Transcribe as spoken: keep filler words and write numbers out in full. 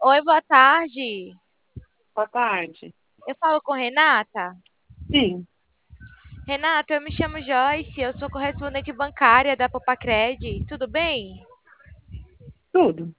Oi, boa tarde. Boa tarde. Eu falo com Renata. Sim, Renata, eu me chamo Joyce, eu sou correspondente bancária da Popacred. Tudo bem? tudo.